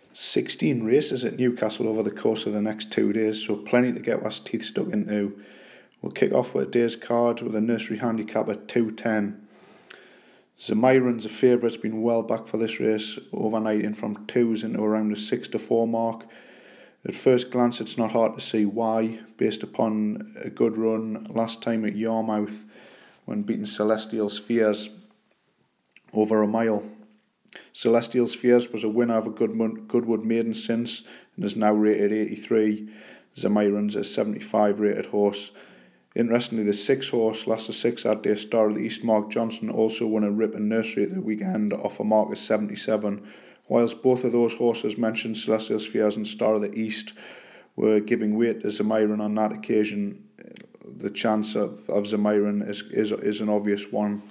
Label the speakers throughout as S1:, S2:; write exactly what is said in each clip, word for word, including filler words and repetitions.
S1: sixteen races at Newcastle over the course of the next two days, so plenty to get one's teeth stuck into. We'll kick off with a day's card with a nursery handicap at two ten. Zamiron's a favourite, has been well back for this race, overnighting from twos into around the six to four mark. At first glance, it's not hard to see why, based upon a good run last time at Yarmouth when beating Celestial Spheres over a mile. Celestial Spheres was a winner of a Goodwood, Goodwood maiden since and is now rated eighty-three. Zamiron's a seventy-five rated horse. Interestingly, the six horse, last six at day Star of the East, Mark Johnson, also won a Ripon Nursery at the weekend off a mark of seventy-seven. Whilst both of those horses mentioned, Celestial Spheres and Star of the East, were giving weight to Zamiron on that occasion, the chance of, of Zamiron is, is, is an obvious one.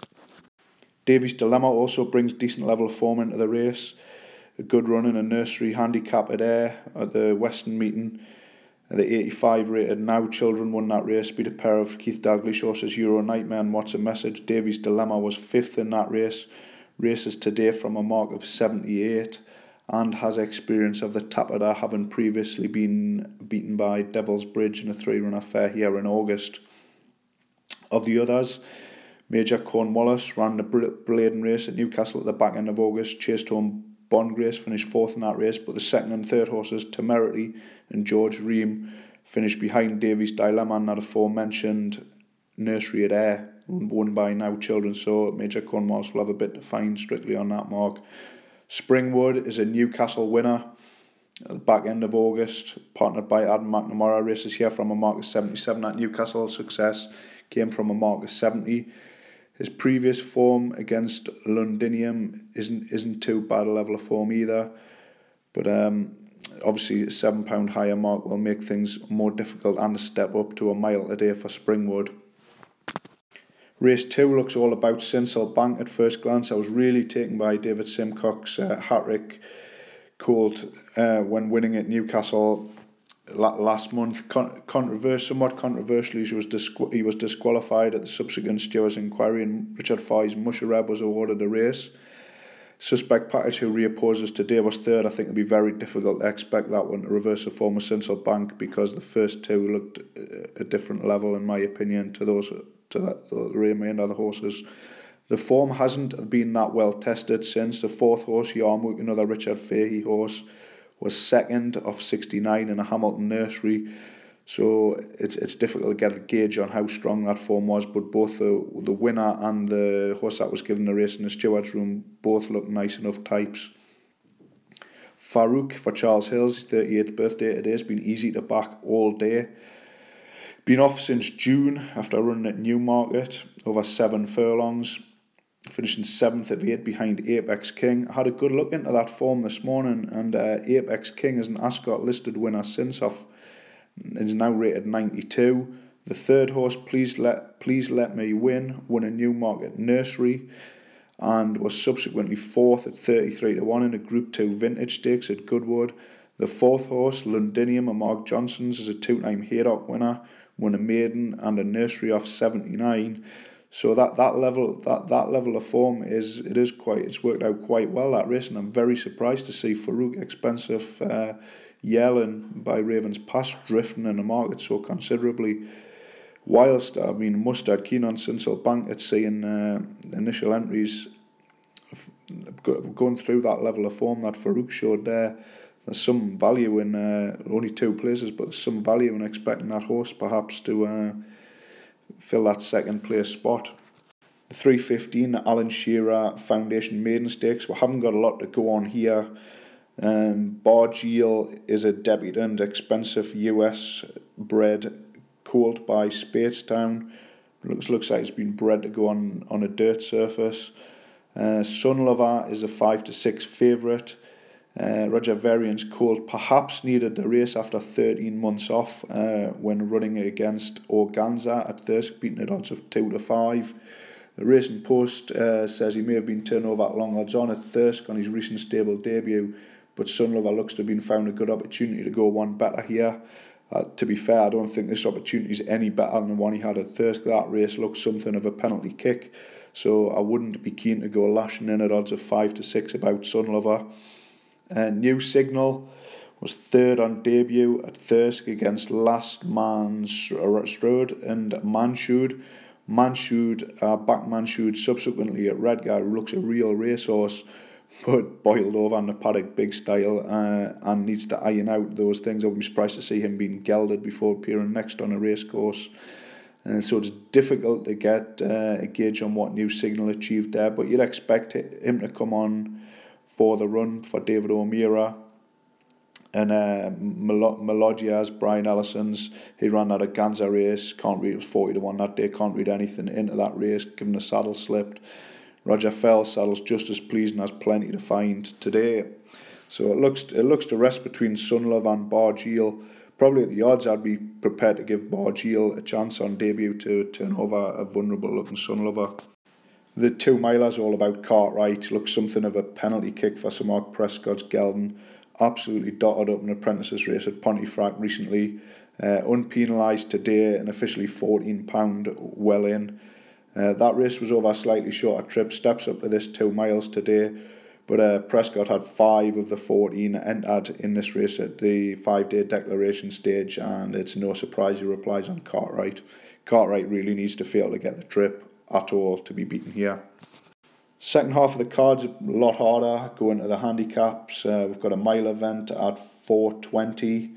S1: Davies Dilemma also brings decent level of form into the race. A good run in a nursery handicap at Ayr at the Western meeting. The eighty-five rated Now Children won that race, beat a pair of Keith Dalglish horses, Euro Nightmare and What's a Message. Davies Dilemma was fifth in that race. Races today from a mark of seventy-eight and has experience of the Tappeta, having previously been beaten by Devil's Bridge in a three-run affair here in August. Of the others, Major Cornwallis ran the Bladen race at Newcastle at the back end of August, chased home Bondgrace, finished fourth in that race, but the second and third horses, Temerity and George Ream, finished behind Davies Dilemma and that aforementioned Nursery at Ayr, won by Now Children, so Major Cornwallis will have a bit to find strictly on that mark. Springwood is a Newcastle winner at the back end of August, partnered by Adam McNamara. Races here from a mark of seventy-seven at Newcastle. Success came from a mark of seventy. His previous form against Londinium isn't isn't too bad a level of form either, but um, obviously a seven pound higher mark will make things more difficult and a step up to a mile a day for Springwood. Race two looks all about Sinsel Bank at first glance. I was really taken by David Simcock's uh, hat-trick colt uh, when winning at Newcastle last month. Con- controversial, somewhat controversially, he was, disqu- he was disqualified at the subsequent stewards' inquiry, and Richard Foy's Mushareb was awarded the race. Suspect Package, who reopposes today, was third. I think it'd be very difficult to expect that one to reverse the form of Sinsel Bank, because the first two looked a different level, in my opinion, to those to that, the remainder of the horses. The form hasn't been that well tested since. The fourth horse, Yarmouth, another Richard Fahey horse, was second of sixty-nine in a Hamilton Nursery, so it's it's difficult to get a gauge on how strong that form was, but both the the winner and the horse that was given the race in the stewards' room both look nice enough types. Farouk for Charles Hills, his thirty-eighth birthday today, has been easy to back all day. Been off since June after running at Newmarket over seven furlongs, finishing seventh of eight behind Apex King. I had a good look into that form this morning, and uh, Apex King is an Ascot listed winner since off, is now rated ninety-two. The third horse, Please Let Please Let Me Win, won a Newmarket Nursery and was subsequently fourth at thirty-three to one in a Group two Vintage Stakes at Goodwood. The fourth horse, Londinium, a Mark Johnson's, is a two-time Haydock winner, won a maiden and a Nursery off seventy-nine. So that, that level that, that level of form is it is quite it's worked out quite well, that race, and I'm very surprised to see Farouk Expensive uh, Yellen by Ravens Pass drifting in the market so considerably. Whilst I mean Mustard keen on Sinsel Bank at seeing uh, initial entries going through that level of form that Farouk showed there. There's some value in uh, only two places, but there's some value in expecting that horse perhaps to uh, fill that second place spot. The three fifteen, the Alan Shearer Foundation Maiden Stakes. We haven't got a lot to go on here. Um, Bargeel is a debutant, expensive U S bred colt by Speightstown. Looks looks like it's been bred to go on, on a dirt surface. Uh, Sunlover is a five to six favourite. Uh, Roger Varian's colt perhaps needed the race after thirteen months off uh, when running against Organza at Thirsk, beating at odds of two to five. The Racing Post uh, says he may have been turned over at long odds on at Thirsk on his recent stable debut, but Sunlover looks to have been found a good opportunity to go one better here. Uh, to be fair, I don't think this opportunity is any better than the one he had at Thirsk. That race looked something of a penalty kick, so I wouldn't be keen to go lashing in at odds of five to six about Sunlover. Uh, New Signal was third on debut at Thirsk against Last Man Strode and Manshood. Manshood, uh, back Manshood subsequently at Redgar, looks a real racehorse, but boiled over on the paddock big style uh, and needs to iron out those things. I wouldn't be surprised to see him being gelded before appearing next on a race course. And so it's difficult to get uh, a gauge on what New Signal achieved there, but you'd expect him to come on for the run for David O'Meara. And uh, Melodia's, Brian Ellison's, he ran that at Ganza race, can't read, it was forty to one that day, can't read anything into that race, given the saddle slipped. Roger Fell's saddle's just as pleasing, has plenty to find today. So it looks it looks to rest between Sunlove and Bargeel. Probably at the odds, I'd be prepared to give Bargeel a chance on debut to turn over a vulnerable looking Sunlover. The two milers all about Cartwright, looks something of a penalty kick for Sir Mark Prescott's Geldon. Absolutely dotted up an apprentices race at Pontefract recently. Uh, unpenalised today and officially fourteen pounds well in. Uh, that race was over a slightly shorter trip, steps up to this two miles today. But uh, Prescott had five of the fourteen entered in this race at the five-day declaration stage, and it's no surprise he replies on Cartwright. Cartwright really needs to fail to get the trip at all to be beaten here. Second half of the card's a lot harder, going to the handicaps. Uh, we've got a mile event at four twenty.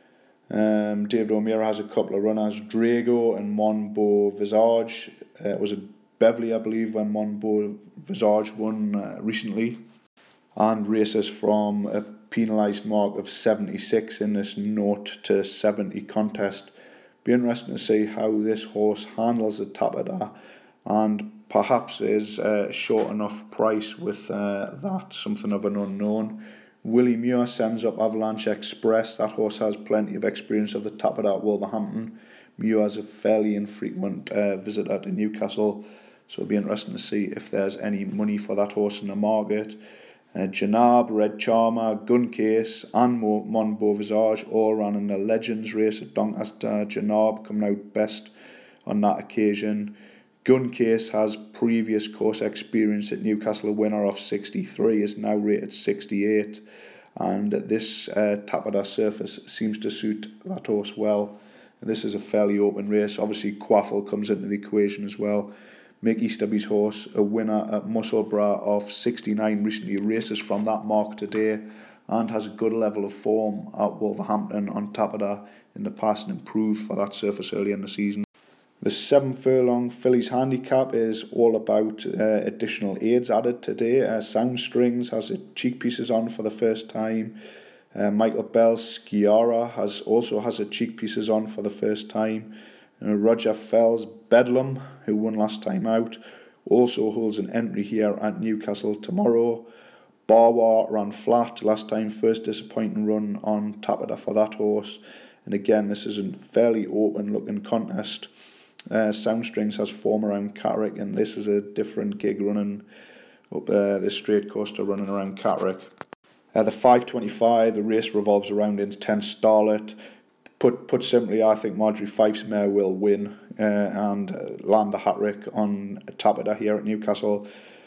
S1: Um, David O'Meara has a couple of runners, Drago and Mon Beau Visage. Uh, it was a Beverley, I believe, when Mon Beau Visage won uh, recently. And races from a penalised mark of seventy-six in this zero to seventy contest. Be interesting to see how this horse handles the Tappeta, and perhaps is a short enough price with uh, that, something of an unknown. Willie Muir sends up Avalanche Express. That horse has plenty of experience of the Tappeta at Wolverhampton. Muir is a fairly infrequent uh, visitor to Newcastle, so it'll be interesting to see if there's any money for that horse in the market. Uh, Janab, Red Charmer, Guncase and Mon Beau Visage all ran in the Legends race at Doncaster. Janab coming out best on that occasion. Guncase has previous course experience at Newcastle, a winner of sixty-three, is now rated sixty-eight, and this uh, Tappeta surface seems to suit that horse well. And this is a fairly open race. Obviously Quaffle comes into the equation as well. Mick Easterby's horse, a winner at Musselburgh of sixty-nine, recently races from that mark today and has a good level of form at Wolverhampton on Tappeta in the past and improved for that surface early in the season. The seven furlong fillies handicap is all about uh, additional aids added today. Uh, Sound Strings has a cheek pieces on for the first time. Uh, Michael Bell's Sciara has also has a cheek pieces on for the first time. Uh, Roger Fell's Bedlam, who won last time out, also holds an entry here at Newcastle tomorrow. Barwar ran flat last time, first disappointing run on Tappeta for that horse. And again, this is a fairly open looking contest. Uh, Sound Strings has form around Catterick, and this is a different gig running up uh, the straight course to running around Catterick. Uh, the five twenty-five, the race revolves around Intense Starlet. Put put simply, I think Marjorie Fife's mare will win uh, and uh, land the hat-trick on Tappeta here at Newcastle.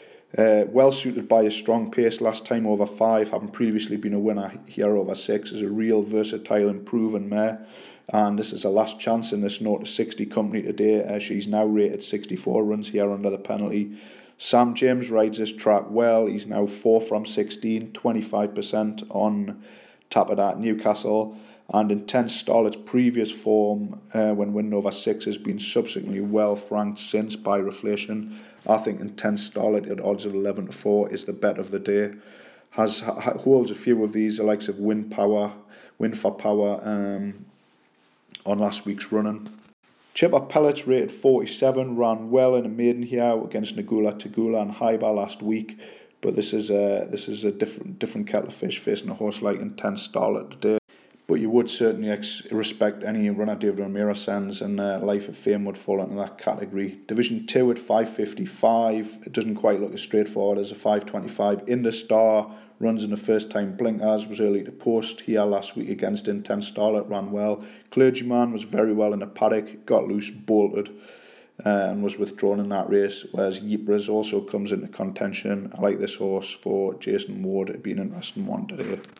S1: Uh, well suited by a strong pace last time over five, having previously been a winner here over six, is a real versatile and proven mare. And this is a last chance in this zero to sixty company today. Uh, she's now rated sixty-four, runs here under the penalty. Sam James rides this track well. He's now four from sixteen, twenty-five percent on Tappeta at Newcastle. And Intense Starlet's previous form uh, when winning over six has been subsequently well franked since by Reflation. I think Intense Starlet at odds of eleven to four is the bet of the day. Has ha, holds a few of these, the likes of Win Power, Win for Power, um, on last week's running. Chipper Pellets rated forty-seven, ran well in a maiden here against Nagula Tagula and Haiba last week, but this is a this is a different different kettle of fish facing a horse like Intense Starlet today. But you would certainly ex- respect any runner David O'Meara sends, and uh, Life of Fame would fall into that category. Division two at five fifty-five, it doesn't quite look as straightforward as a five twenty-five. In the Star runs in the first time blinkers, was early to post here last week against Intense Starlet, ran well. Clergyman was very well in the paddock, got loose, bolted. uh, and was withdrawn in that race, whereas Ypres also comes into contention. I like this horse for Jason Ward. It'd be an interesting one today.